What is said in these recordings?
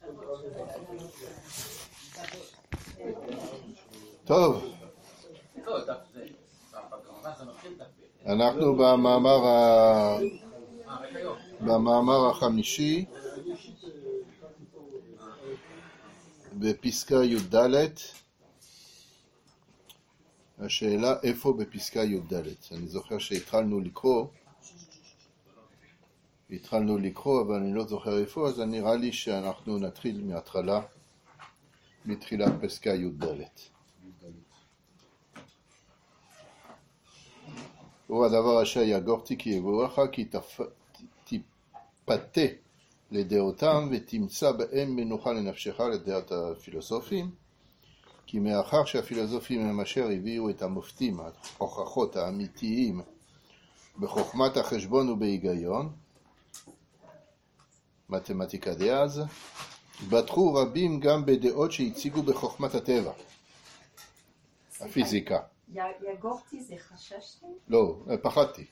טוב, אנחנו במאמר החמישי בפסקה י"ד. השאלה איפה בפסקה י"ד. אני זוכר שהתחלנו לקרוא, אבל אני לא זוכר איפה, אז נראה לי שאנחנו נתחיל מההתחלה, מתחילת פסקה י"ד. הוא הדבר אשר יגורתי כי יגורך, כי תפתה לדעותם ותמצא בהם מנוחה לנפשך לדעת הפילוסופים, כי מאחר שהפילוסופים הם אשר הביאו את המופתים, ההוכחות האמיתיים בחוכמת החשבון ובהיגיון, מתמטיקה דאז, בטחו רבים גם בדעות שהציגו בחוכמת הטבע, הפיזיקה. יגורתי זה חששתי? לא, פחדתי.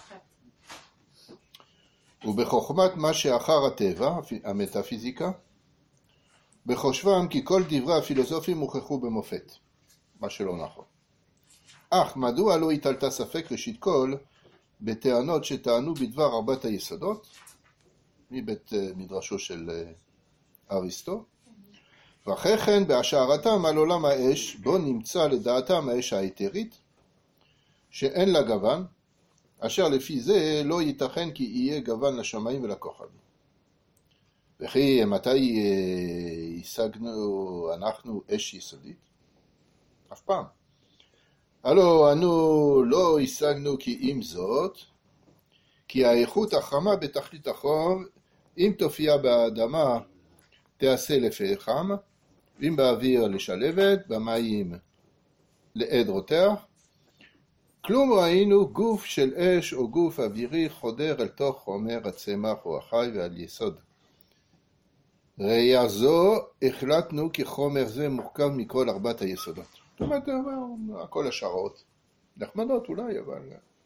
ובחוכמת מה שאחר הטבע, המטאפיזיקה, בחושבם כי כל דברי הפילוסופים הוכחו במופת, מה שלא נכון. אך מדוע לא הטלת ספק ראשית כל בטענות שטענו בדבר ארבעת היסודות, מבית מדרשו של אריסטו, ואחרי כן בהשערתם על עולם האש, בו נמצא לדעתם האש האתרית, שאין לה גוון, אשר לפי זה לא ייתכן כי יהיה גוון לשמיים ולכוכבים. וכי מתי השגנו אנחנו אש יסודית? אף פעם. הלא אנו לא השגנו כי אם זאת, כי האיכות החמה בתכלית החום, אם תופיע באדמה תעשה לפחם, אם באוויר לשלבת, במים לעד רותח. כלום ראינו גוף של אש או גוף אווירי חודר אל תוך חומר הצמח או החי ועל יסוד ראייה זו החלטנו כי חומר זה מורכב מכל ארבעת היסודות. זאת אומרת, כל השערות נחמדות אולי, אבל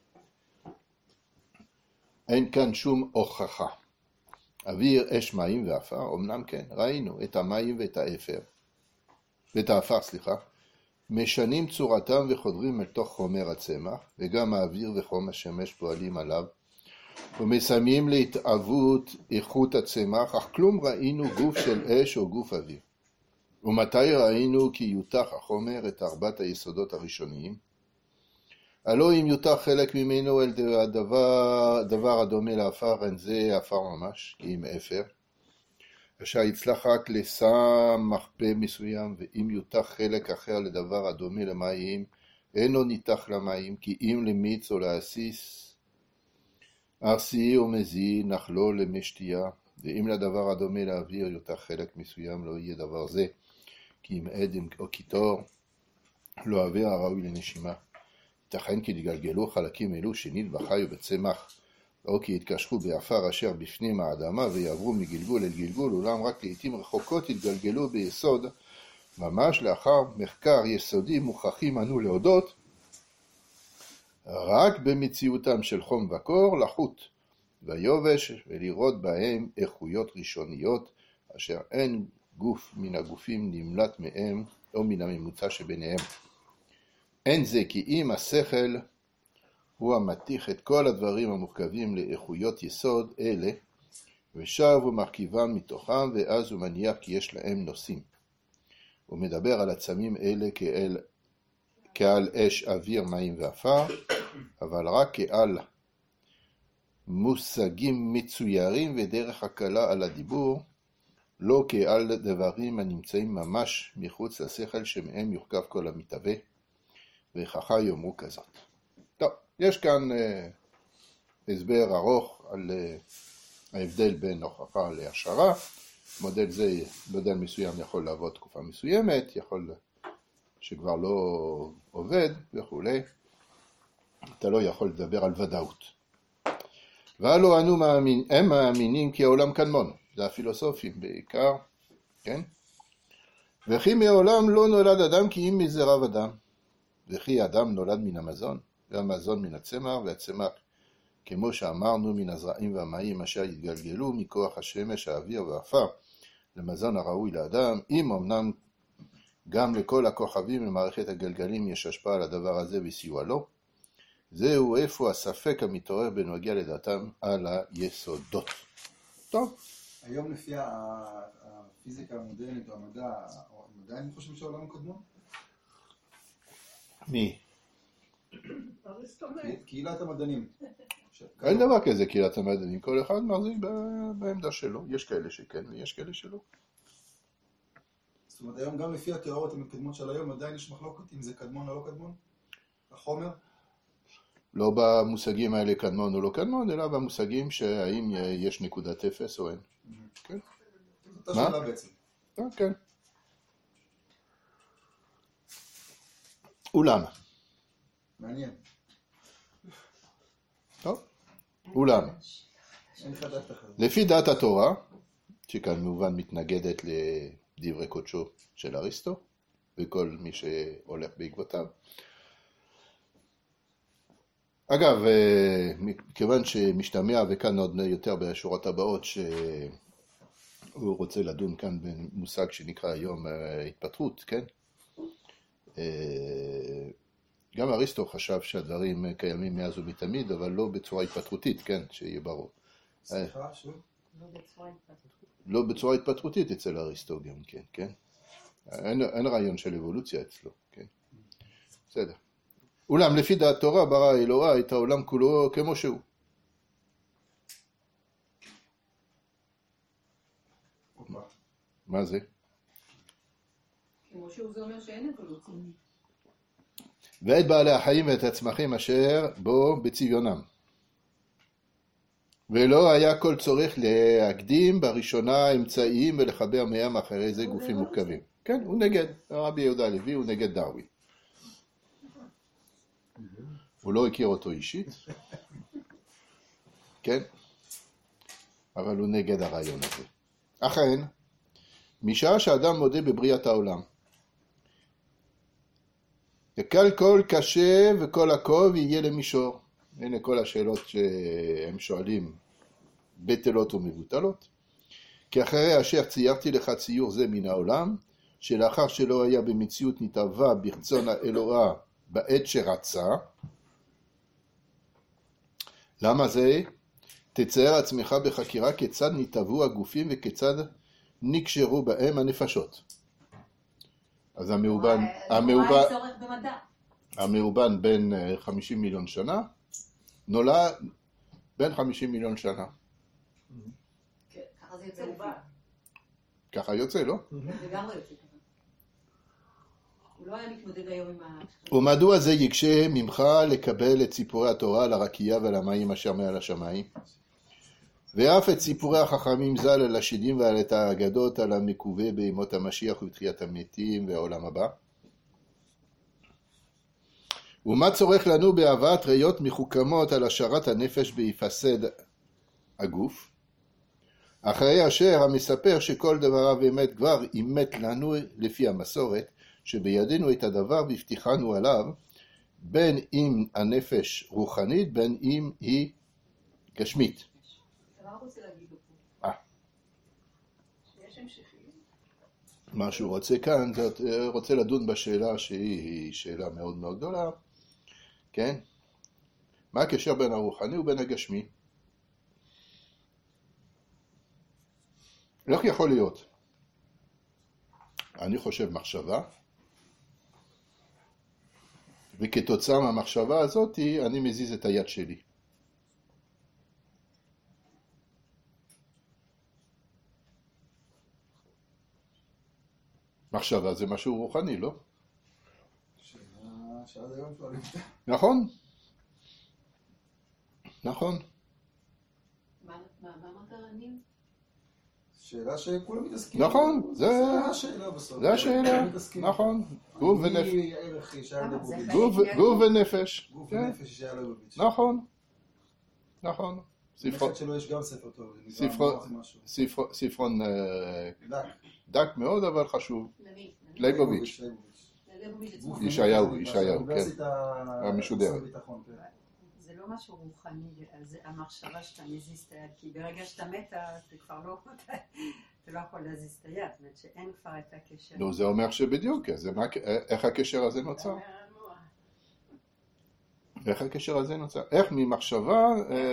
אין כאן שום הוכחה. אוויר, אש, מים ואפר, אמנם כן, ראינו את המים ואת האפר, משנים צורתם וחודרים אל תוך חומר הצמח, וגם האוויר וחום השמש פועלים עליו, ומסיימים להתאבות איכות הצמח, אך כלום ראינו גוף של אש או גוף אוויר. ומתי ראינו כי יותח החומר את ארבעת היסודות הראשוניים? הלא אם יותח חלק ממנו אל דבר הדומה לאפר, אין זה אפר ממש, כי אם אפר, אשר יצלח רק לשא מחפה מסוים, ואם יותח חלק אחר לדבר הדומה למים, אינו ניתח למים, כי אם למיץ או להסיס, ארסי או מזי נחלו למי שתייה, ואם לדבר הדומה לאוויר יותח חלק מסוים, לא יהיה דבר זה, כי אם עדם או קיטור, לא אוויר הראוי לנשימה. ייתכן כי יתגלגלו חלקים אלו שנית בחי ובצמח, או כי יתקשרו באפר אשר בפנים האדמה ויעברו מגלגול אל גלגול, אולם רק לעתים רחוקות יתגלגלו ביסוד, ממש לאחר מחקר יסודי מוכרחים אנו להודות, רק במציאותם של חום וקור, לחות ויובש, ולראות בהם איכויות ראשוניות, אשר אין גוף מן הגופים נמלט מהם, או מן הממוצע שביניהם. אין זה כי אם השכל הוא המתיך את כל הדברים המורכבים לאיכויות יסוד אלה, ושב ומרכיבם מתוכם, ואז הוא מניח כי יש להם נושאים. הוא מדבר על עצמים אלה כעל אש, אוויר, מים ואפר, אבל רק כעל מושגים מצוירים ודרך הקלה על הדיבור, לא כעל דברים הנמצאים ממש מחוץ לשכל שמהם יורכב כל המתהווה, וככה יאמרו כזאת. טוב, יש כאן הסבר ארוך על ההבדל בין הוכחה להשערה. מודל מסוים יכול לעבוד תקופה מסוימת, יכול שכבר לא עובד וכו'. אתה לא יכול לדבר על ודאות. והלא הם מאמינים כי העולם קדמון, זה הפילוסופים בעיקר, כן? וכי מעולם לא נולד אדם כי אם מזרע אדם. וכי האדם נולד מן המזון, והמזון מן הצמח, והצמח, כמו שאמרנו, מן הזרעים והמים אשר יתגלגלו מכוח השמש, האוויר והאפר, למזון הראוי לאדם, אם אמנם גם לכל הכוכבים במערכת הגלגלים יש השפעה על הדבר הזה וסיוע לו, זהו איפה הספק המתעורר בנוגע לדעתם על היסודות. טוב. היום לפי הפיזיקה המודרנית או המדע, עדיין חושבים שהעולם הוא קדמון? מי? קהילת המדענים. אין דבר כזה קהילת המדענים, כל אחד מחזיק בעמדה שלו, יש כאלה שכן ויש כאלה שלא. זאת אומרת, היום גם לפי התיאוריות המתקדמות של היום, עדיין יש מחלוקת אם זה קדמון או לא קדמון? החומר? לא במושגים האלה קדמון או לא קדמון, אלא במושגים שהאם יש נקודת אפס או אין. כן. זאת השאלה בעצם. כן. אולם. מעניין. טוב. אולם. לפי דעת התורה, שכאן כמובן מתנגדת לדברי קודשו של אריסטו, וכל מי שהולך בעקבותיו. אגב, כיוון שמשתמע וכאן עוד יותר בשורות הבאות שהוא רוצה לדון כאן במושג שנקרא היום התפטרות, כן? גם אריסטו חשב שהדברים קיימים מאז ומתמיד, אבל לא בצורה התפטרותית, כן? שיהיה ברור. סליחה, שוב? לא בצורה התפטרותית אצל אריסטו גם, כן, כן? אין רעיון של אבולוציה אצלו, כן? בסדר. אולם לפי דעת תורה ברא אלוהה את העולם כולו כמו שהוא. מה זה? כמו שהוא זה אומר שאין אבולוציה. ואת בעלי החיים ואת הצמחים אשר בו בצביונם. ולא היה כל צורך להקדים בראשונה אמצעים ולחבר מהם אחרי זה גופים מורכבים. כן, הוא נגד, רבי יהודה הלוי הוא נגד דרווין. הוא לא הכיר אותו אישית, כן? אבל הוא נגד הרעיון הזה. אכן, משעה שאדם מודה בבריאת העולם, וכל כל קשה וכל עקוב יהיה למישור. הנה כל השאלות שהם שואלים בטלות ומבוטלות. כי אחרי אשר ציירתי לך ציור זה מן העולם, שלאחר שלא היה במציאות נתאווה ברצון האלוהה בעת שרצה, למה זה? תצייר עצמך בחקירה כיצד נתאבו הגופים וכיצד נקשרו בהם הנפשות. אז המאובן בין 50 מיליון שנה, נולד בין 50 מיליון שנה. ככה זה יוצא לבד. ככה יוצא, לא? לגמרי יוצא ככה. הוא לא היה מתמודד היום עם ה... ומדוע זה יקשה ממך לקבל את סיפורי התורה על הרקיע ועל המים אשר מעל השמיים? ואף את סיפורי החכמים ז"ל על השדים ועל את האגדות על המקווה בימות המשיח ובתחיית המתים והעולם הבא? ומה צורך לנו בהבאת ראיות מחוכמות על השארת הנפש ביפסד הגוף? אחרי אשר המספר שכל דבריו אמת כבר אימת לנו לפי המסורת שבידינו את הדבר והבטיחנו עליו, בין אם הנפש רוחנית בין אם היא גשמית. מה שהוא רוצה כאן, רוצה לדון בשאלה שהיא שאלה מאוד מאוד גדולה, כן? מה הקשר בין הרוחני ובין הגשמי? איך יכול להיות? אני חושב מחשבה, וכתוצאה מהמחשבה הזאת אני מזיז את היד שלי. מחשבה זה משהו רוחני, לא? שעד היום שואלים. נכון. נכון. מה אמרת רנים? שאלה שכולם מתעסקים. נכון, זה השאלה בסוף. זה השאלה, נכון. גוף ונפש. מי ערך ישעיה ליבוביץ'? גוף ונפש. גוף ונפש ישעיה ליבוביץ'. נכון. נכון. נכד שלו יש גם ספר טוב. ספרון דק. דק מאוד אבל חשוב. ליבוביץ'. ישעיהו, כן. המשודרת. זה לא לא משהו רוחני, זה המחשבה שאתה מזיז את היד, כי ברגע שאתה מתה, אתה כבר לא, אתה לא יכול להזיז את היד, זאת אומרת שאין כבר את הקשר. נו, זה אומר שבדיוק, אז איך הקשר הזה נוצר? איך הקשר הזה נוצר? איך ממחשבה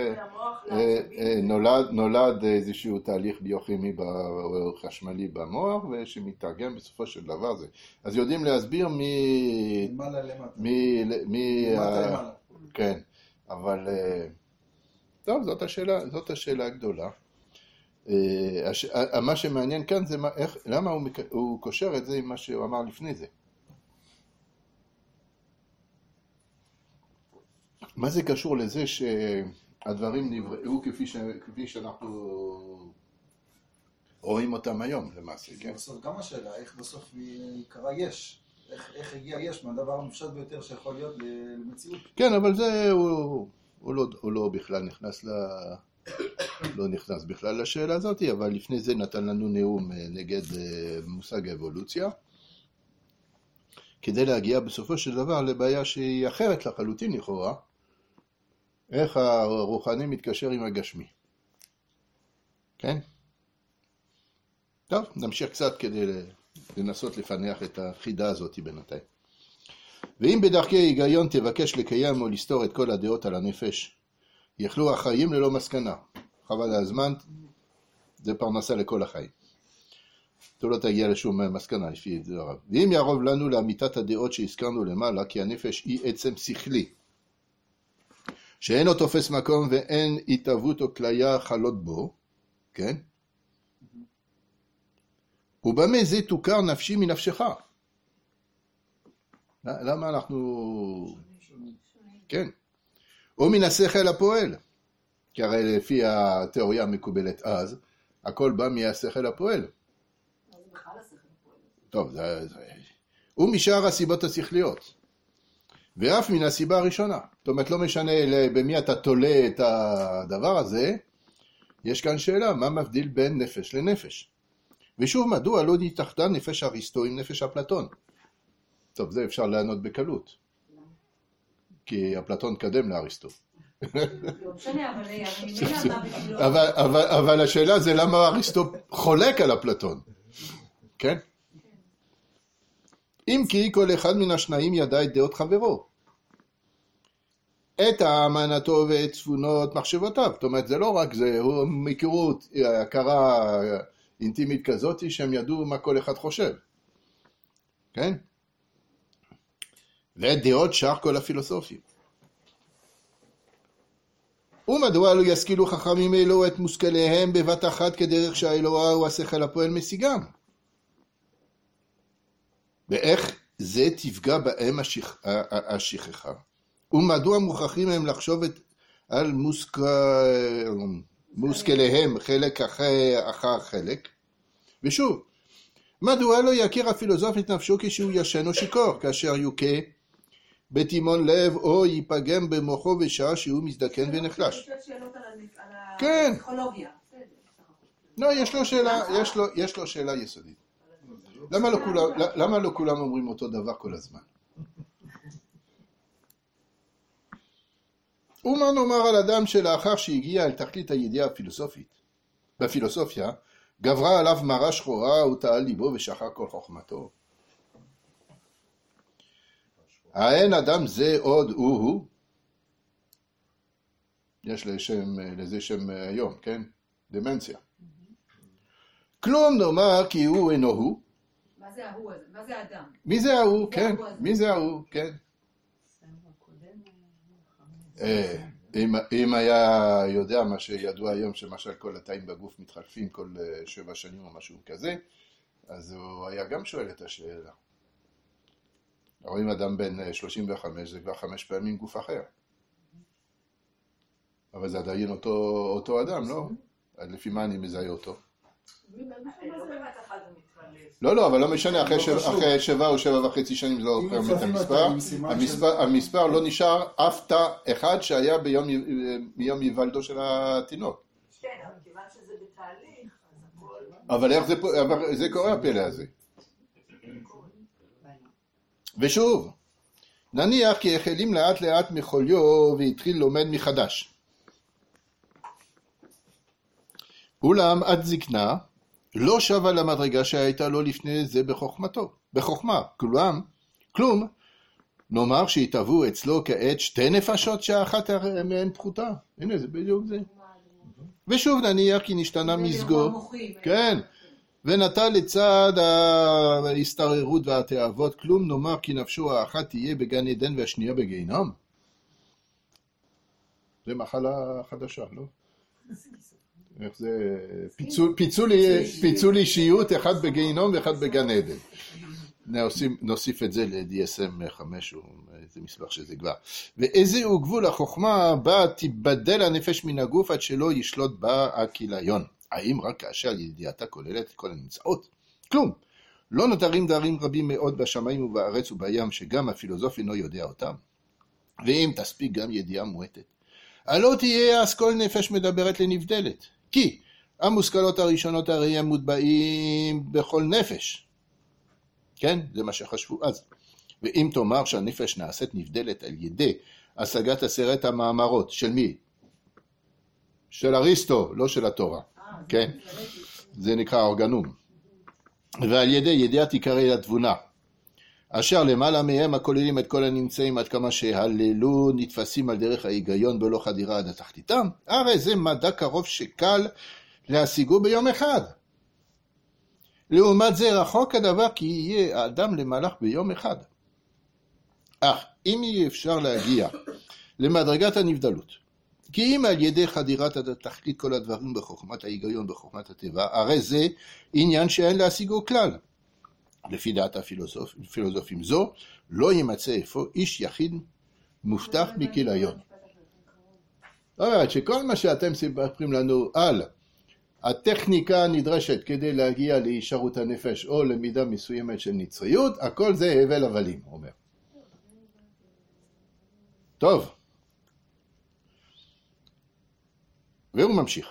נולד איזשהו תהליך ביוכימי או חשמלי במוח, ושמתרגם בסופו של דבר זה. אז יודעים להסביר למעלה למטה. למטה למעלה. כן, אבל טוב, זאת השאלה הגדולה. מה שמעניין כאן זה למה הוא קושר את זה עם מה שהוא אמר לפני זה. מה זה קשור לזה שהדברים נבראו כפי שאנחנו רואים אותם היום למעשה, כן? בסוף גם השאלה, איך בסוף קרה יש? איך הגיע יש מהדבר המופשט ביותר שיכול להיות למציאות? כן, אבל זה הוא לא בכלל לא נכנס בכלל לשאלה הזאת, אבל לפני זה נתן לנו נאום נגד מושג האבולוציה, כדי להגיע בסופו של דבר לבעיה שהיא אחרת לחלוטין לכאורה, איך הרוחני מתקשר עם הגשמי. כן? טוב, נמשיך קצת כדי לנסות לפענח את החידה הזאת בינתיים. ואם בדרכי היגיון תבקש לקיים או לסתור את כל הדעות על הנפש, יכלו החיים ללא מסקנה. חבל הזמן, זה פרנסה לכל החיים. אתה לא תגיע לשום מסקנה לפי דבריו. ואם יערוב לנו לאמיתת הדעות שהזכרנו למעלה, כי הנפש היא עצם שכלי, שאינו תופס מקום ואין התאבות או כליה חלות בו, כן? ובמה זה תוכר נפשי מנפשך? למה אנחנו... כן. או מן השכל הפועל. כי הרי לפי התיאוריה המקובלת אז, הכל בא מהשכל הפועל. טוב, ומשאר הסיבות השכליות. ואף מן הסיבה הראשונה. זאת אומרת, לא משנה במי אתה תולה את הדבר הזה, יש כאן שאלה, מה מבדיל בין נפש לנפש? ושוב, מדוע לא נתאחדה נפש אריסטו עם נפש אפלטון? טוב, זה אפשר לענות בקלות. כי אפלטון קדם לאריסטו. אבל השאלה זה למה אריסטו חולק על אפלטון. כן? אם כי כל אחד מן השניים ידע את דעות חברו. את האמנתו ואת צפונות מחשבותיו. זאת אומרת, זה לא רק זה, הוא מכירות, הכרה אינטימית כזאת, שהם ידעו מה כל אחד חושב. כן? ואת דעות שאר כל הפילוסופים. ומדוע לא ישכילו חכמים אלו את מושכליהם בבת אחת כדרך שהאלוה הוא השכל הפועל משיגם? ואיך זה תפגע בהם השכחה? ומדוע מוכרחים הם לחשוב על מושכליהם חלק אחר חלק? ושוב, מדוע לא יכיר הפילוסוף את נפשו כשהוא ישן או שיכור, כאשר יוכה בתימון לב או ייפגם במוחו בשעה שהוא מזדקן ונחלש? יש שאלות על כן. הפסיכולוגיה. לא, יש לו שאלה יסודית. למה לא כולם אומרים אותו דבר כל הזמן? ומה נאמר על אדם שלאחר שהגיע אל תכלית הידיעה הפילוסופית, בפילוסופיה, גברה עליו מרה שחורה ותעל ליבו ושחר כל חוכמתו. האין אדם זה עוד הוא? יש לזה שם היום, כן? דמנציה. כלום נאמר כי הוא אינו הוא. מה זה ההוא הזה? מה זה האדם? מי זה ההוא? כן. מי זה ההוא? כן. אם היה יודע מה שידוע היום, שמשל כל התאים בגוף מתחלפים כל 7 שנים או משהו כזה, אז הוא היה גם שואל את השאלה. רואים אדם בן 35, זה כבר 5 פעמים גוף אחר. אבל זה עדיין אותו אדם, לא? לפי מה אני מזהה אותו? לא, אבל לא משנה, אחרי 7 או 7.5 שנים זה לא הופך את המספר. המספר לא נשאר אף תא אחד שהיה ביום היוולדו של התינוק. כן, אבל כיוון שזה בתהליך, אז הכל... אבל איך זה קורה הפלא הזה? ושוב, נניח כי החלים לאט לאט מחוליו והתחיל לומד מחדש. אולם עד זקנה לא שווה למדרגה שהייתה לו לפני זה בחוכמה. כלום, נאמר שהתהוו אצלו כעת שתי נפשות שהאחת מהן פחותה. הנה זה בדיוק זה. ושוב נניח כי נשתנה מזגו. כן. ונטע לצד ההסתררות והתאוות, כלום נאמר כי נפשו האחת תהיה בגן עדן והשנייה בגיהנום. זה מחלה חדשה, לא? איך זה? פיצול אישיות, אחד בגיהנום ואחד בגן עדן. נוסיף את זה ל-DSM 5 או איזה מספר שזה כבר. ואיזה הוא גבול החוכמה בה תיבדל הנפש מן הגוף עד שלא ישלוט בה הכיליון. האם רק כאשר ידיעתה כוללת את כל הנמצאות? כלום. לא נותרים דברים רבים מאוד בשמיים ובארץ ובים שגם הפילוסוף אינו יודע אותם. ואם תספיק גם ידיעה מועטת. הלא תהיה אז כל נפש מדברת לנבדלת. כי המושכלות הראשונות הרי הם מוטבעים בכל נפש. כן? זה מה שחשבו אז. ואם תאמר שהנפש נעשית נבדלת על ידי השגת 10 המאמרות, של מי? של אריסטו, לא של התורה. כן? זה נקרא אורגנום. ועל ידי ידיעת עיקרי התבונה, אשר למעלה מהם הכוללים את כל הנמצאים עד כמה שהללו נתפסים על דרך ההיגיון בלא חדירה עד התחתיתם, הרי זה מדע קרוב שקל להשיגו ביום אחד. לעומת זה רחוק הדבר כי יהיה האדם למהלך ביום אחד. אך אם יהיה אפשר להגיע למדרגת הנבדלות, כי אם על ידי חדירת עד התחתית כל הדברים בחוכמת ההיגיון, בחוכמת הטבע, הרי זה עניין שאין להשיגו כלל. לפי דעת הפילוסופים זו, לא יימצא אפוא איש יחיד מובטח מכיליון. זאת אומרת שכל מה שאתם מספרים לנו על הטכניקה הנדרשת כדי להגיע להישארות הנפש או למידה מסוימת של נצריות, הכל זה הבל הבלים, אומר. טוב. והוא ממשיך.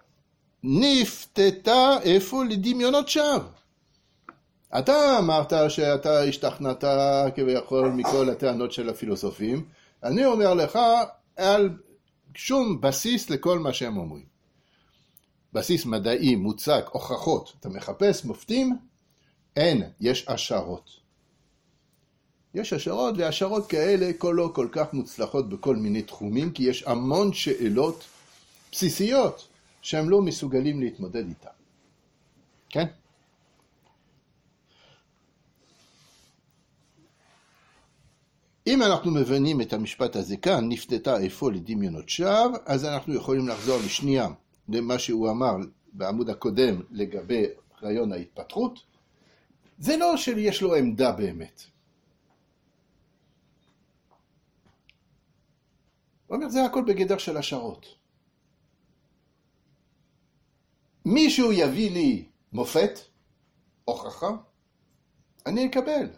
נפתתה איפה לדמיונות שווא. אתה אמרת שאתה השתכנעת כביכול מכל הטענות של הפילוסופים. אני אומר לך על שום בסיס לכל מה שהם אומרים. בסיס מדעי, מוצק, הוכחות. אתה מחפש מופתים? אין, יש השערות. יש השערות, והשערות כאלה לא כל כך מוצלחות בכל מיני תחומים, כי יש המון שאלות בסיסיות שהם לא מסוגלים להתמודד איתן. כן? אם אנחנו מבינים את המשפט הזה כאן, נפתתה איפה לדמיונות שווא, אז אנחנו יכולים לחזור לשנייה למה שהוא אמר בעמוד הקודם לגבי רעיון ההתפתחות. זה לא שיש לו עמדה באמת. הוא אומר, זה הכל בגדר של השערות. מישהו יביא לי מופת, הוכחה, אני אקבל.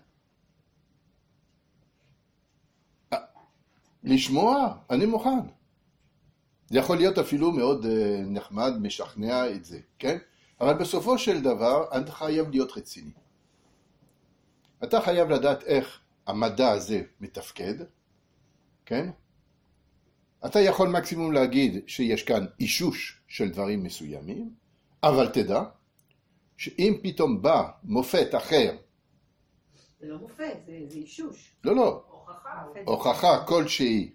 לשמוע, אני מוכן. זה יכול להיות אפילו מאוד נחמד, משכנע את זה, כן? אבל בסופו של דבר, אתה חייב להיות רציני. אתה חייב לדעת איך המדע הזה מתפקד, כן? אתה יכול מקסימום להגיד שיש כאן אישוש של דברים מסוימים, אבל תדע שאם פתאום בא מופת אחר, זה לא מופת, זה אישוש. לא. הוכחה כלשהי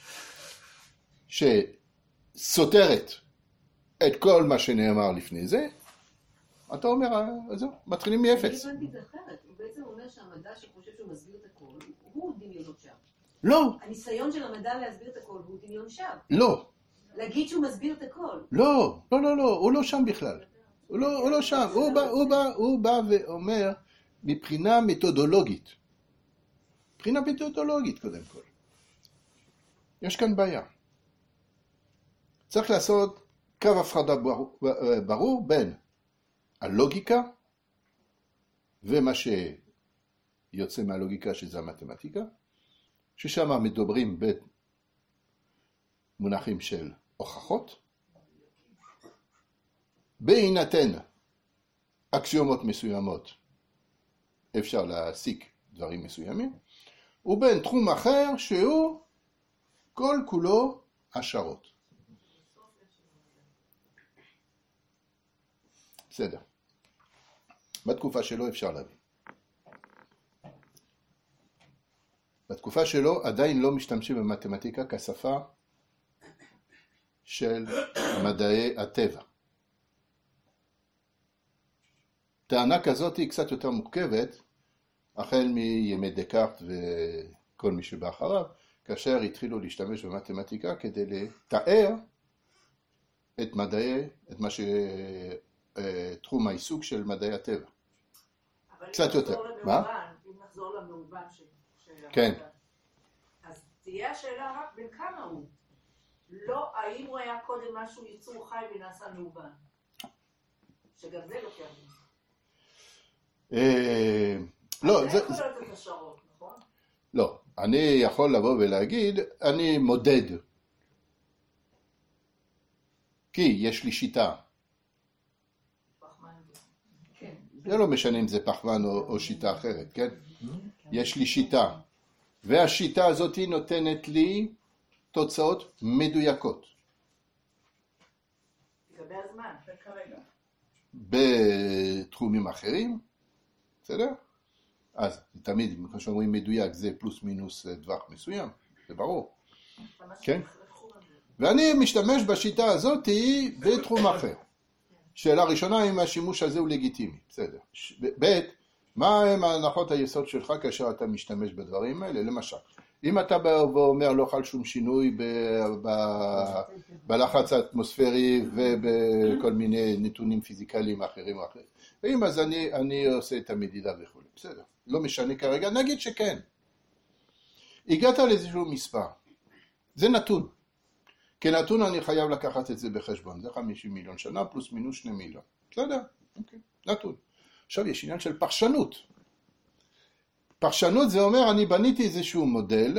שסותרת את כל מה שנאמר לפני זה, אתה אומר, זהו, מתחילים מאפס. אני הבנתי את זה אחרת. הוא בעצם אומר שהמדע שחושב שהוא מסביר את הכל, הוא דמיונות שווא. לא. הניסיון של המדע להסביר את הכל הוא דמיון שווא. לא. להגיד שהוא מסביר את הכל. לא, הוא לא שם בכלל. הוא לא שם. הוא בא ואומר, מבחינה מתודולוגית. מבחינה מתודולוגית קודם כל. יש כאן בעיה. צריך לעשות קו הפרדה ברור בין הלוגיקה ומה שיוצא מהלוגיקה שזה המתמטיקה, ששם מדברים במונחים של הוכחות, בהינתן אקסיומות מסוימות אפשר להסיק דברים מסוימים, ובין תחום אחר שהוא כל כולו השערות. בסדר. בתקופה שלו אפשר להבין. בתקופה שלו עדיין לא משתמשים במתמטיקה כשפה של מדעי הטבע. טענה כזאת היא קצת יותר מורכבת, החל מימי דקארט וכל מי שבא אחריו, כאשר התחילו להשתמש במתמטיקה כדי לתאר את מה תחום העיסוק של מדעי הטבע. קצת יותר. מה? אם נחזור למאובן כן. אז תהיה השאלה רק בין כמה הוא. לא האם הוא היה קודם משהו יצור חי ונעשה מאובן. שגם זה לוקח לי. לא, זה יכול להיות את השערות, נכון? לא, אני יכול לבוא ולהגיד, אני מודד. כי יש לי שיטה. זה לא משנה אם זה פחמן או שיטה אחרת, כן? יש לי שיטה. והשיטה הזאת נותנת לי תוצאות מדויקות. לגבי הזמן, כרגע. בתחומים אחרים, בסדר? אז תמיד, כמו שאומרים מדויק, זה פלוס מינוס טווח מסוים, זה ברור. כן? ואני משתמש בשיטה הזאת בתחום אחר. שאלה ראשונה, אם השימוש הזה הוא לגיטימי, בסדר. ב', מה הם ההנחות היסוד שלך כאשר אתה משתמש בדברים האלה? למשל, אם אתה בא ואומר לא חל שום שינוי בלחץ האטמוספרי ובכל מיני נתונים פיזיקליים אחרים או אחרים, ואם אז אני עושה את המדידה וכו', בסדר. לא משנה כרגע, נגיד שכן. הגעת לאיזשהו מספר. זה נתון. כנתון אני חייב לקחת את זה בחשבון. זה 50 מיליון שנה פלוס מינוס 2 מיליון. בסדר? אוקיי. נתון. עכשיו יש עניין של פרשנות. פרשנות זה אומר אני בניתי איזשהו מודל,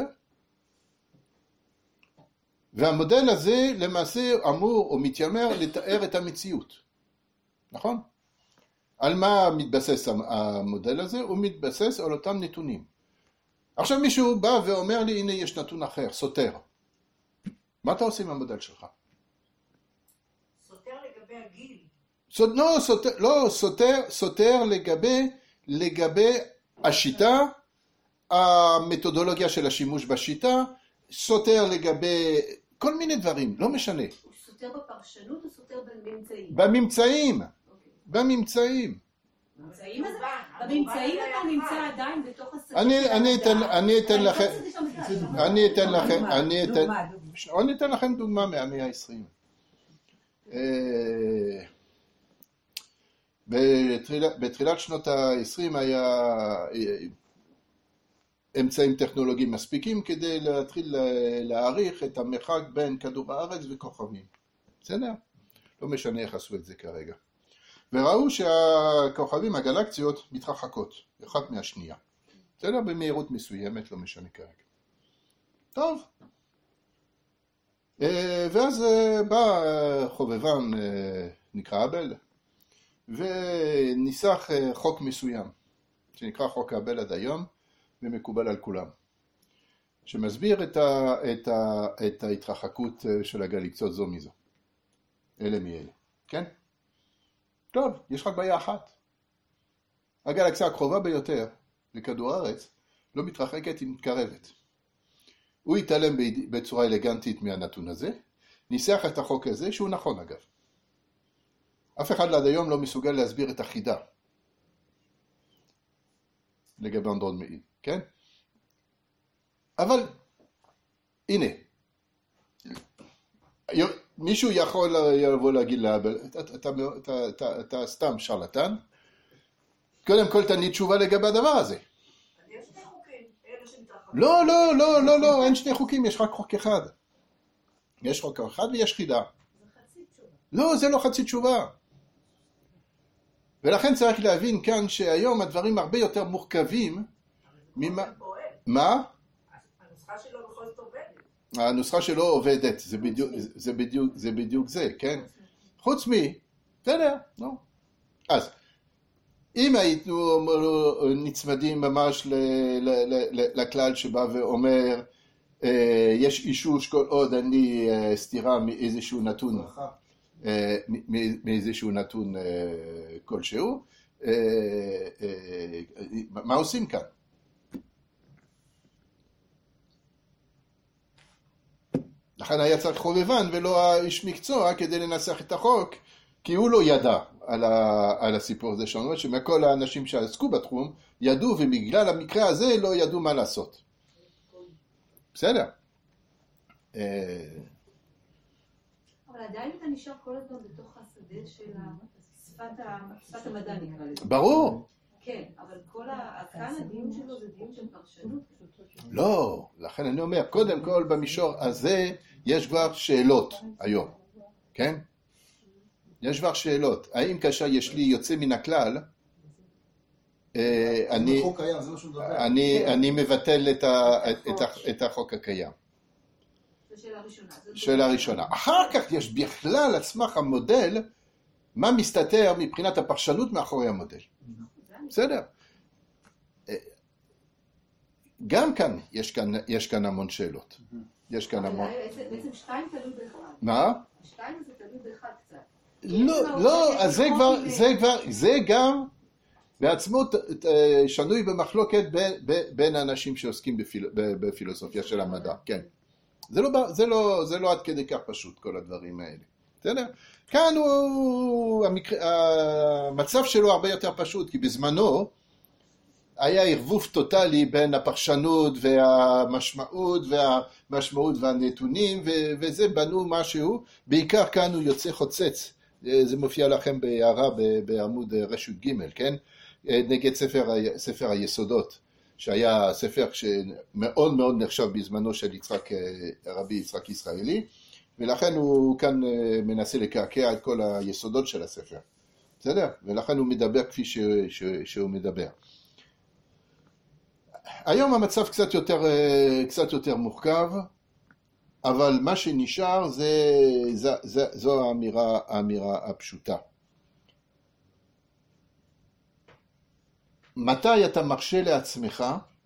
והמודל הזה למעשה אמור או מתיימר לתאר את המציאות. נכון? על מה מתבסס המודל הזה? הוא מתבסס על אותם נתונים. עכשיו מישהו בא ואומר לי, הנה יש נתון אחר, סותר. מה אתה עושה עם המודל שלך? סותר לגבי הגיל. סותר לגבי השיטה, המתודולוגיה של השימוש בשיטה, סותר לגבי כל מיני דברים, לא משנה. הוא סותר בפרשנות או סותר בממצאים? בממצאים. בממצאים. בממצאים אתה נמצא עדיין בתוך הסדר. אני אתן לכם דוגמה מהמאה ה-20. בתחילת שנות ה-20 היה אמצעים טכנולוגיים מספיקים כדי להתחיל להעריך את המרחק בין כדור הארץ וכוכבים. בסדר? לא משנה איך עשו את זה כרגע. וראו שהכוכבים, הגלקסיות, מתרחקות, אחת מהשנייה. בסדר? במהירות מסוימת, לא משנה כרגע. טוב. ואז בא חובבן, נקרא הבל, וניסח חוק מסוים, שנקרא חוק הבל עד היום, ומקובל על כולם. שמסביר את ההתרחקות של הגלקסיות זו מזו. אלה מאלה. כן? טוב, יש רק בעיה אחת. הגלקסיה הקרובה ביותר לכדור הארץ לא מתרחקת, היא מתקרבת. הוא התעלם בצורה אלגנטית מהנתון הזה, ניסח את החוק הזה, שהוא נכון אגב. אף אחד עד היום לא מסוגל להסביר את החידה לגבי אנדרומדה, כן? אבל, הנה, מישהו יכול לבוא להגיד להבל, אתה סתם שרלטן, קודם כל תעני תשובה לגבי הדבר הזה. יש שני חוקים, אלה שמתרחקים. לא, אין שני חוקים, יש רק חוק אחד. יש חוק אחד ויש חידה. זה חצי תשובה. לא, זה לא חצי תשובה. ולכן צריך להבין כאן שהיום הדברים הרבה יותר מורכבים ממה... מה? הנוסחה שלו בכל זאת עובדת. הנוסחה שלו עובדת, זה בדיוק זה, כן? חוץ מי, בסדר, לא. אז, אם היינו נצמדים ממש לכלל שבא ואומר, יש אישוש כל עוד אני סתירה מאיזשהו נתון, מאיזשהו נתון כלשהו, מה עושים כאן? לכן היה צריך חובבן ולא איש מקצוע כדי לנסח את החוק, כי הוא לא ידע על הסיפור הזה שלנו, שמכל האנשים שעסקו בתחום ידעו, ובגלל המקרה הזה לא ידעו מה לעשות. בסדר. אבל עדיין אתה נשאר כל הזמן בתוך השדה של שפת המדע נקרא לזה. ברור. כן, אבל כאן הדיון שלו זה דיון של פרשנות. לא, לכן אני אומר, קודם כל במישור הזה יש כבר שאלות היום, כן? יש כבר שאלות. האם כאשר יש לי יוצא מן הכלל, אני מבטל את החוק הקיים. זו שאלה ראשונה. שאלה ראשונה. אחר כך יש בכלל על סמך המודל, מה מסתתר מבחינת הפרשנות מאחורי המודל. בסדר. גם כאן, יש כאן המון שאלות. יש כאן המון... בעצם 2 תלוי באחד. מה? 2 זה תלוי באחד קצת. לא, אז זה גם בעצמו שנוי במחלוקת בין האנשים שעוסקים בפילוסופיה של המדע, כן. זה לא עד כדי כך פשוט, כל הדברים האלה. בסדר? כאן המצב שלו הרבה יותר פשוט, כי בזמנו היה ערבוב טוטלי בין הפרשנות והמשמעות והנתונים, וזה בנו משהו, בעיקר כאן הוא יוצא חוצץ, זה מופיע לכם בהערה בעמוד רשות ג', כן? נגד ספר היסודות, שהיה ספר שמאוד מאוד נחשב בזמנו של רבי יצחק ישראלי, ולכן הוא כאן מנסה לקעקע את כל היסודות של הספר. בסדר? ולכן הוא מדבר כפי שהוא מדבר. היום המצב קצת יותר מורכב, אבל מה שנשאר זו האמירה הפשוטה. מתי אתה מרשה לעצמך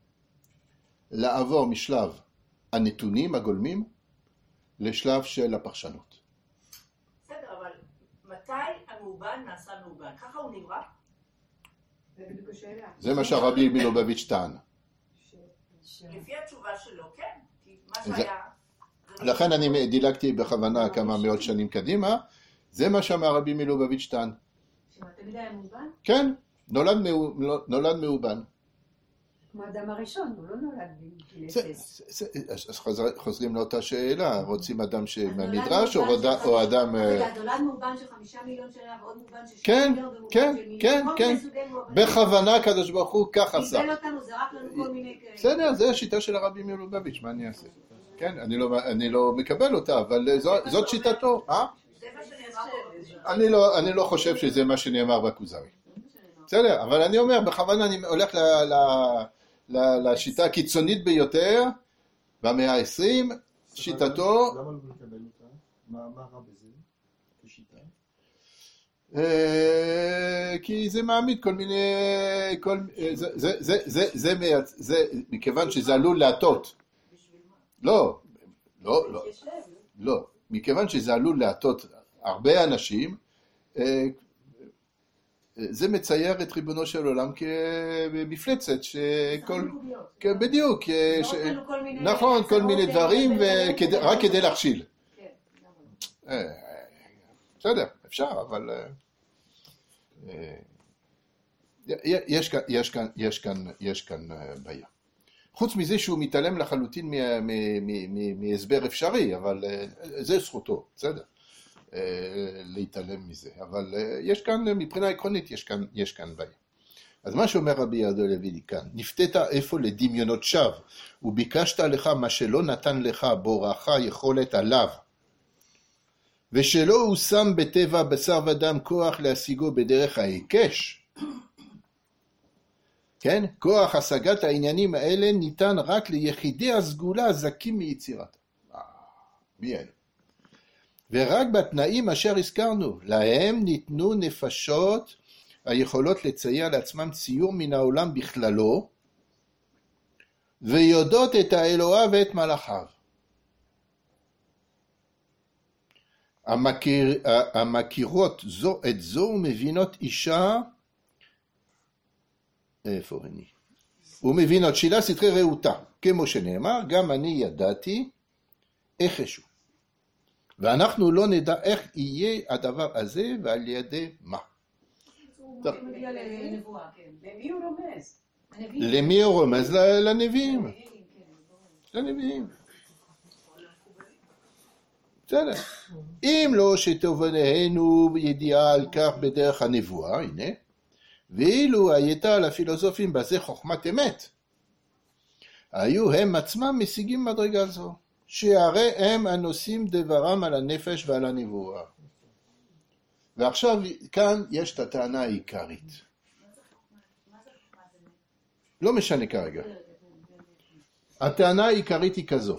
לעבור משלב הנתונים הגולמים לשלב של הפרשנות? בסדר, אבל מתי המאובן נעשה מאובן? ככה הוא נברא? זה בדיוק השאלה. זה מה שהרבי מלובביץ' טען. לפי התשובה שלו, כן. כי מה שהיה... לכן אני דילגתי בכוונה כמה מאות שנים קדימה, זה מה שאמר רבי מלובביץ' טען. שמה, תמיד היה מאובן? כן, נולד מאובן. כמו האדם הראשון, הוא לא נולד בגיל 0. אז חוזרים לאותה שאלה, רוצים אדם מהמדרש או אדם... נולד מאובן של 5 מיליון שנה ועוד מאובן של 2 כן, מיליון ומאובן כן, של כן, כן. בכוונה הקדוש ברוך הוא כך עשה. ניתן אותנו, זרק לנו כל מיני כאלה. בסדר, זה השיטה של הרבי מלובביץ', מה אני אעשה? כן, אני לא מקבל אותה, אבל זאת שיטתו. זה מה שנאמר פה. אני לא חושב שזה מה שנאמר בכוזרי. בסדר, אבל אני אומר, בכוונה אני הולך לשיטה הקיצונית ביותר, במאה ה-20, שיטתו... למה לא מקבל אותה? מה רע בזה? כשיטה? כי זה מעמיד כל מיני... זה מכיוון שזה עלול להטות. לא, מכיוון שזה עלול להטות הרבה אנשים, זה מצייר את ריבונו של עולם כמפלצת, בדיוק, נכון, כל מיני דברים, רק כדי להכשיל. בסדר, אפשר, אבל יש כאן בעיה. חוץ מזה שהוא מתעלם לחלוטין מהסבר אפשרי, אבל זה זכותו, בסדר. להתעלם מזה, אבל יש כאן, מבחינה עקרונית, יש כאן בעיה. אז מה שאומר רבי יהודה הלוי כאן, נפתת איפה לדמיונות שווא, וביקשת לך מה שלא נתן לך בורך יכולת עליו, ושלא הוא שם בטבע בשר ודם כוח להשיגו בדרך ההיקש, כן? כוח השגת העניינים האלה ניתן רק ליחידי הסגולה הזכים מיצירתה. מי אלה? ורק בתנאים אשר הזכרנו, להם ניתנו נפשות היכולות לצייר לעצמם ציור מן העולם בכללו, ויודעות את האלוה ואת מלאכיו. המכירות זו את זו ומבינות אישה, איפה אני? ומבינות שילה סתרי רעותה, כמו שנאמר, גם אני ידעתי איך אשו. ואנחנו לא נדע איך יהיה הדבר הזה ועל ידי מה. הוא מגיע לנבואה, כן. למי הוא רומז? למי הוא רומז? לנביאים. לנביאים. בסדר. אם לא שתובננו ידיעה על כך בדרך הנבואה, הנה, ואילו הייתה לפילוסופים בזה חוכמת אמת, היו הם עצמם משיגים מדרגה זו, שהרי הם הנושאים דברם על הנפש ועל הנבואה. ועכשיו כאן יש את הטענה העיקרית. לא משנה כרגע. הטענה העיקרית היא כזו.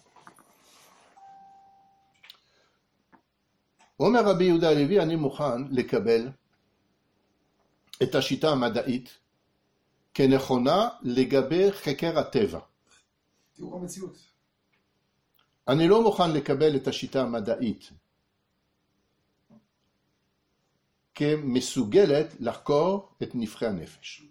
אומר רבי יהודה הלוי, אני מוכן לקבל את השיטה המדעית כנכונה לגבי חקר הטבע. תיאור המציאות. אני לא מוכן לקבל את השיטה המדעית כמסוגלת לחקור את נבחי הנפש.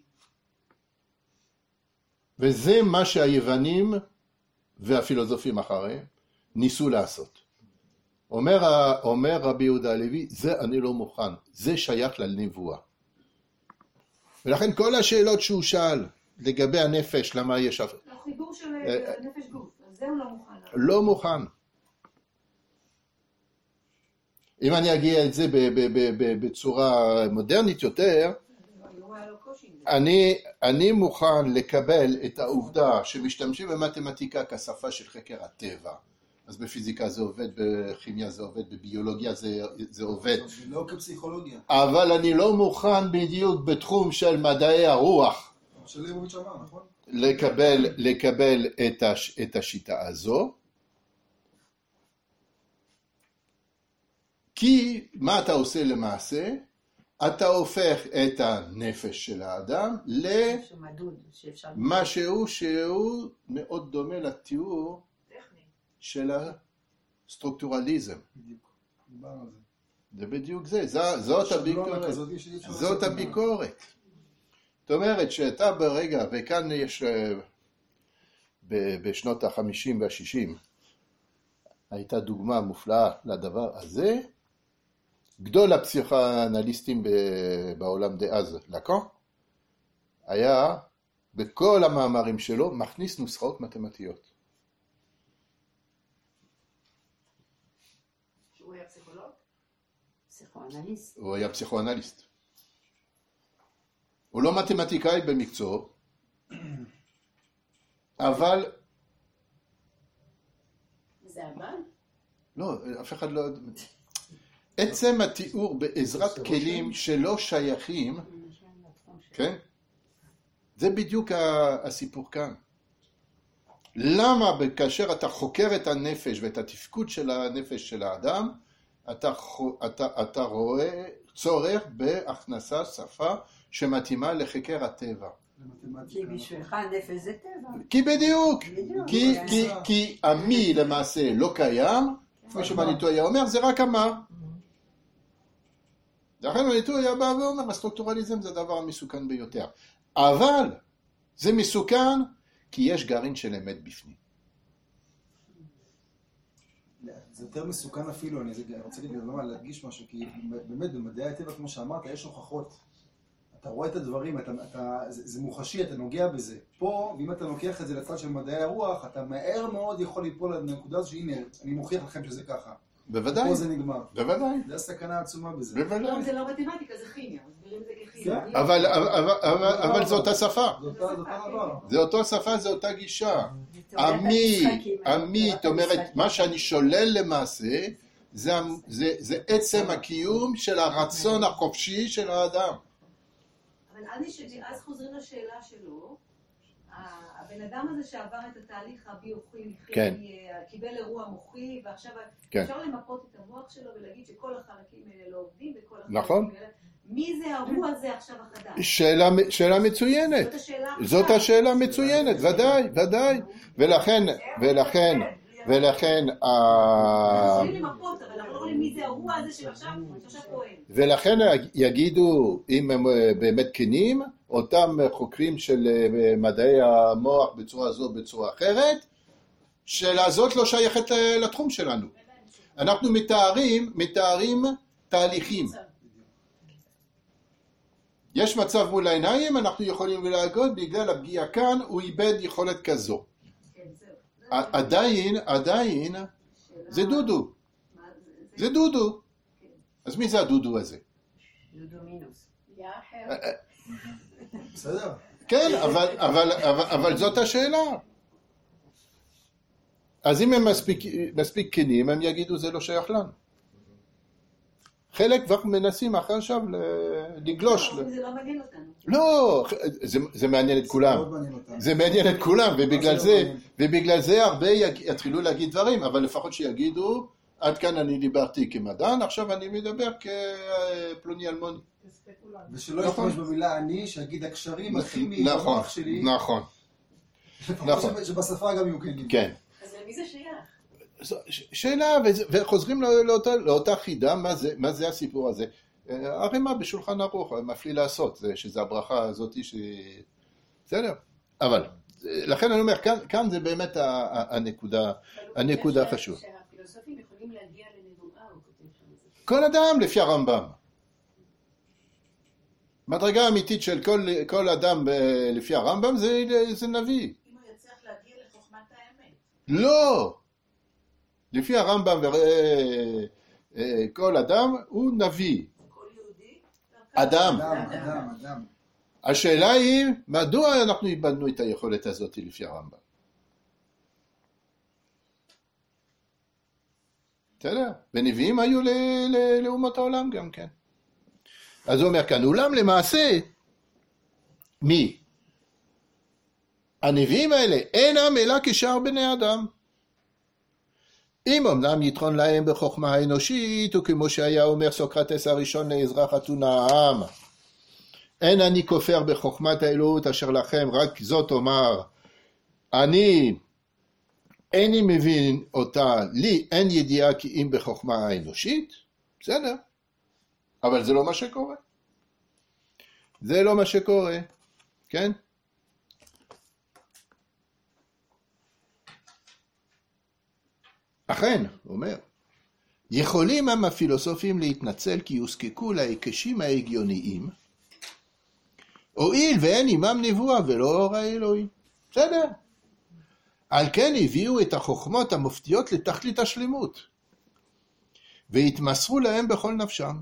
וזה מה שהיוונים והפילוסופים אחריהם ניסו לעשות. אומר רבי יהודה הלוי, זה אני לא מוכן, זה שייך לנבואה. ולכן כל השאלות שהוא שאל לגבי הנפש, למה יש... החיבור של נפש גוף, אז זה הוא לא מוכן. לא מוכן. אם אני אגיע את זה בצורה מודרנית יותר, אני מוכן לקבל את העובדה שמשתמשים במתמטיקה כשפה של חקר הטבע. אז בפיזיקה זה עובד, בכימיה זה עובד, בביולוגיה זה עובד. לא כפסיכולוגיה. אבל אני לא מוכן בדיוק בתחום של מדעי הרוח. של ליבוביץ' אמר, נכון? לקבל את השיטה הזו. כי מה אתה עושה למעשה? אתה הופך את הנפש של האדם למשהו שהוא מאוד דומה לתיאור של הסטרוקטורליזם. זה בדיוק זה, זאת הביקורת. זאת הביקורת. זאת אומרת שאתה ברגע, וכאן יש בשנות ה-50 וה-60, הייתה דוגמה מופלאה לדבר הזה, גדול הפסיכואנליסטים בעולם דאז, לקאן, היה בכל המאמרים שלו מכניס נוסחאות מתמטיות. שהוא היה פסיכולוג? פסיכואנליסט. הוא היה פסיכואנליסט. הוא לא מתמטיקאי במקצוע, אבל... זה אבל? לא, אף אחד לא... עצם התיאור בעזרת כלים שלא שייכים, כן? זה בדיוק הסיפור כאן. למה כאשר אתה חוקר את הנפש ואת התפקוד של הנפש של האדם, אתה רואה צורך בהכנסת שפה שמתאימה לחקר הטבע. כי בשבילך הנפש זה טבע. כי בדיוק. כי המי למעשה לא קיים, כמו שמניטו היה אומר, זה רק המה. לכן מניטו היה בא ואומר, הסטרוקטורליזם זה הדבר המסוכן ביותר. אבל זה מסוכן כי יש גרעין של אמת בפנים. זה יותר מסוכן אפילו, אני רוצה להדגיש משהו, כי באמת במדעי הטבע, כמו שאמרת, יש הוכחות. אתה רואה את הדברים, זה מוחשי, אתה נוגע בזה. פה, ואם אתה לוקח את זה לצד של מדעי הרוח, אתה מהר מאוד יכול ליפול לנקודה הזו שהנה, אני מוכיח לכם שזה ככה. בוודאי. פה זה נגמר. בוודאי. זה הסכנה העצומה בזה. בוודאי. זה לא מתמטיקה, זה כימיה. מסבירים את זה ככימיה. אבל זו אותה שפה. זה זה אותו שפה, זה אותה גישה. עמי, זאת אומרת, מה שאני שולל למעשה, זה עצם הקיום של הרצון החופשי של האדם. אבל אז חוזרים לשאלה שלו, הבן אדם הזה שעבר את התהליך הביוכימי, קיבל אירוע מוחי, ועכשיו אפשר למפות את המוח שלו ולהגיד שכל החלקים האלה לא עובדים, וכל החלקים האלה, מי זה ההוא הזה עכשיו החדש? שאלה מצוינת. זאת השאלה עכשיו. זאת השאלה מצוינת, ודאי. ולכן, יכולים למפות, אבל אנחנו לא רואים מי זה ההוא הזה שעכשיו פועל. ולכן יגידו, אם הם באמת כנים, אותם חוקרים של מדעי המוח בצורה זו, בצורה אחרת, שאלה זאת לא שייכת לתחום שלנו. אנחנו מתארים תהליכים. יש מצב מול העיניים, אנחנו יכולים להגיד, בגלל הפגיעה כאן, הוא איבד יכולת כזו. עדיין, זה דודו. זה דודו. אז מי זה הדודו הזה? דודו מינוס. בסדר. כן, אבל זאת השאלה. אז אם הם מספיק כנים, הם יגידו זה לא שייך לנו. חלק כבר מנסים אחרי עכשיו לגלוש. זה לא מעניין אותנו. לא, זה מעניין את כולם. זה מעניין את כולם, ובגלל זה הרבה יתחילו להגיד דברים, אבל לפחות שיגידו, עד כאן אני דיברתי כמדען, עכשיו אני מדבר כפלוני אלמוני. ושלא ישתמש במילה אני, שיגיד הקשרים הכימיים במוח שלי. נכון. שבשפה גם יהיו כנים. כן. אז למי זה שייך? שאלה, וחוזרים לאותה חידה, מה זה הסיפור הזה? הרמ"א בשולחן ערוך, מפליא לעשות, שזה הברכה הזאת בסדר? אבל, לכן אני אומר, כאן זה באמת הנקודה החשובה. שהפילוסופים יכולים להגיע לנבואה, הוא כותב שם את זה. כל אדם לפי הרמב"ם. מדרגה אמיתית של כל אדם לפי הרמב"ם זה נביא. אם הוא יצליח להגיע לחוכמת האמת. לא! לפי הרמב"ם כל אדם הוא נביא. כל יהודי? אדם. אדם. השאלה היא, מדוע אנחנו איבדנו את היכולת הזאת לפי הרמב"ם? בסדר? ונביאים היו לאומות העולם גם כן. אז הוא אומר כאן, אולם למעשה, מי? הנביאים האלה אינם אלא כשאר בני אדם. אם אמנם יתרון להם בחוכמה האנושית, וכמו שהיה אומר סוקרטס הראשון לאזרח אתונה העם, אין אני כופר בחוכמת האלוהות אשר לכם, רק זאת אומר, אני איני מבין אותה, לי אין ידיעה כי אם בחוכמה האנושית, בסדר, אבל זה לא מה שקורה. זה לא מה שקורה, כן? אכן, הוא אומר, יכולים הם הפילוסופים להתנצל כי יוסקקו להיקשים ההגיוניים, הואיל ואין עמם נבואה ולא אור האלוהי. בסדר. על כן הביאו את החוכמות המופתיות לתכלית השלמות, והתמסרו להם בכל נפשם.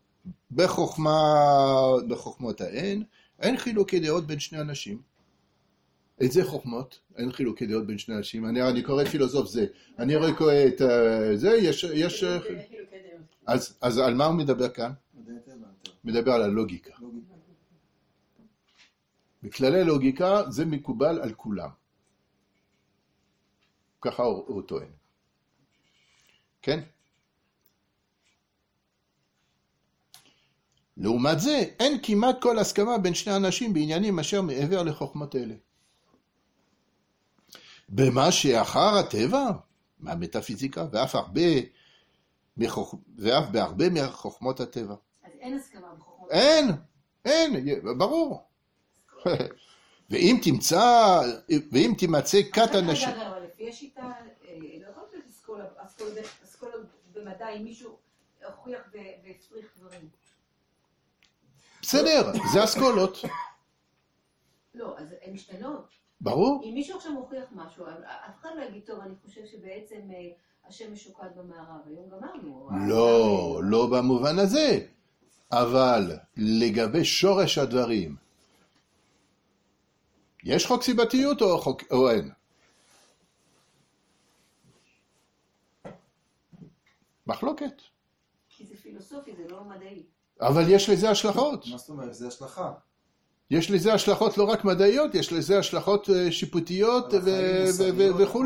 בחוכמות אין חילוקי דעות בין שני אנשים. איזה חוכמות? אין חילוקי דעות בין שני אנשים. אני קורא פילוסוף זה. אני קורא את זה, יש... אז על מה הוא מדבר כאן? מדבר על הלוגיקה. בכללי לוגיקה זה מקובל על כולם. ככה הוא טוען. כן? לעומת זה, אין כמעט כל הסכמה בין שני אנשים בעניינים אשר מעבר לחוכמות אלה. במה שאחר הטבע, מהמטאפיזיקה, ואף בהרבה מחוכמות הטבע. אז אין הסכמה בחוכמות. אין, ברור. ואם תמצא כת אנשים... אבל לפי השיטה, לא יכול להיות אסכולה במדע אם מישהו הוכיח והפריך דברים. בסדר, זה אסכולות. לא, אז הן משתנות. ברור. אם מישהו עכשיו מוכיח משהו, אף אחד לא יגיד טוב, אני חושב שבעצם השם משוקד במערב, היום גמרנו. לא במובן הזה, אבל לגבי שורש הדברים, יש חוק סיבתיות או אין? מחלוקת. כי זה פילוסופי, זה לא מדעי. אבל יש לזה השלכות. מה זאת אומרת? זה השלכה. יש לזה השלכות לא רק מדעיות, יש לזה השלכות שיפוטיות וכו'.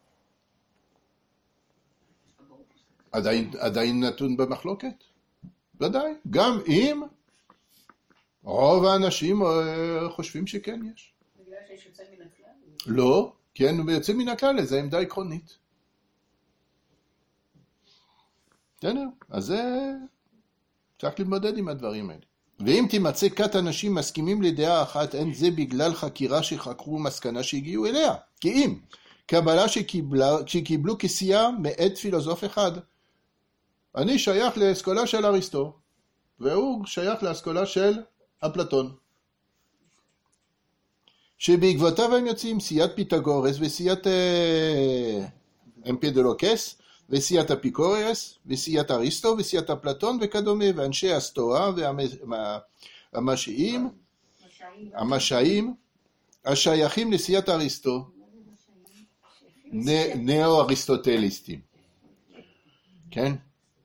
עדיין נתון במחלוקת. ודאי, גם אם רוב האנשים חושבים שכן יש. בגלל שיש יוצא מן הכלל? לא, כן, הוא יוצא מן הכלל, זו עמדה עקרונית. בסדר, אז צריך להתמודד עם הדברים האלה. ואם תימצא כת אנשים מסכימים לדעה אחת, אין זה בגלל חקירה שחקרו מסקנה שהגיעו אליה. כי אם קבלה שקיבלו כסייה מאת פילוסוף אחד, אני שייך לאסכולה של אריסטו, והוא שייך לאסכולה של אפלטון. שבעקבותיו הם יוצאים סיית פיתגורס וסיית אמפידולוקס, וסיית אפיקורס, וסיית אריסטו, וסיית אפלטון וכדומה, ואנשי הסטואה והמשאים, השייכים לסיית אריסטו, נאו-אריסטוטליסטים. כן?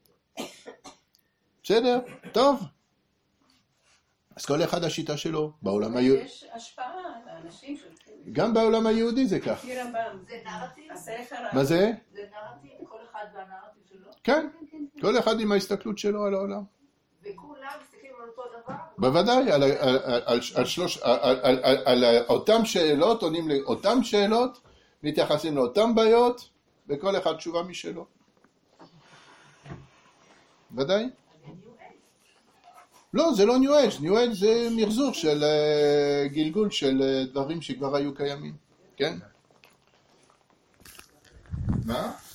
בסדר, טוב. אז כל אחד השיטה שלו, בעולם היהודי. יש השפעה על האנשים של... גם בעולם היהודי זה כך. זה נרטיב? מה זה? זה נרטיב, כל אחד והנרטיב שלו? כן, כל אחד עם ההסתכלות שלו על העולם. וכולם מסתכלים על אותו דבר? בוודאי, על אותם שאלות, עונים לאותם שאלות, מתייחסים לאותם בעיות, וכל אחד תשובה משלו. ודאי? לא, זה לא ניו אייג'. ניו אייג' זה מחזור של גלגול של דברים שכבר היו קיימים. כן? מה?